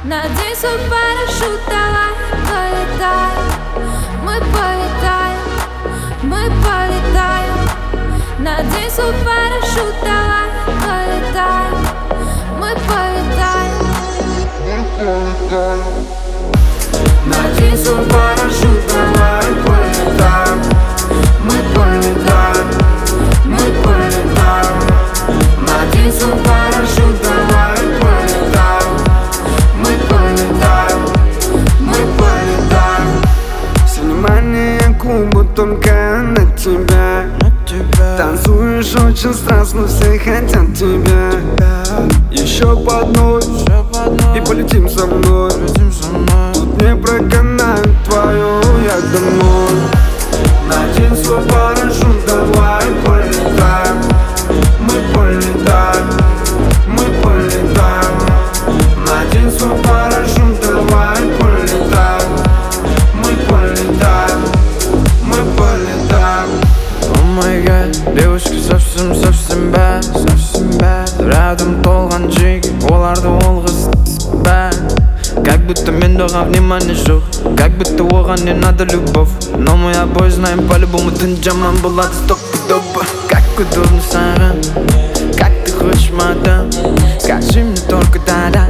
Надень свой парашют, давай полетаем. Мы полетаем, мы полетаем. Надень свой парашют, давай полетаем. Мы полетаем, мы полетаем. Надень свой парашют, давай полетаем. Мы полетаем, мы полетаем. Надень свой парашют, давай полетаем. Мы полетаем, мы полетаем. Все внимание клуба только на тебя. Танцуешь очень страстно, все хотят тебя. Еще по одной и полетим со мной. Тут не проканает твою, я домой. Надень свой парашют, давай полетаем. Мы полетаем, мы полетаем. Надень свой парашют, давай полетаем. Мы полетаем, мы полетаем. О май гад, девушка совсем bad. Рядом толған жеги, оларды ол қыз bad. Как будто мен доған внимание жоқ, как будто оған не надо любовь. Но мы обои знаем, по-любому түн жаман болады стопудово. Как удобно саған, как ты хочешь, мадам. Скажи мне только да-да.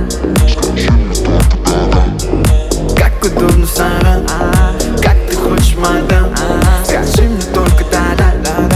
Как удобно саған, как ты хочешь, мадам. Скажи мне только да-да.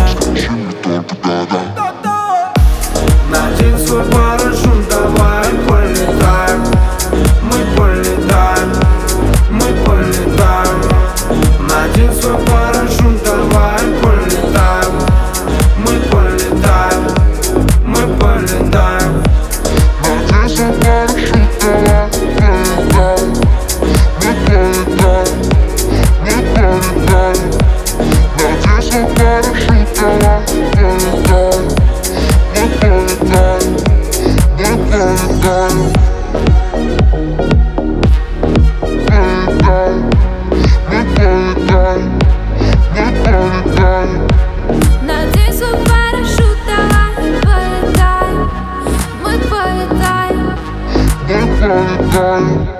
Надень свой парашют, давай полетаем. Мы полетаем, мы полетаем. Надень свой парашют, давай полетаем. Мы полетаем, мы полетаем. Надень свой парашют, давай полетаем. Мы полетаем, мы полетаем. Надень свой парашют, давай полетаем. Мы полетаем, мы полетаем. надень свой парашют, давай полетаем. Мы полетаем, Мы полетаем.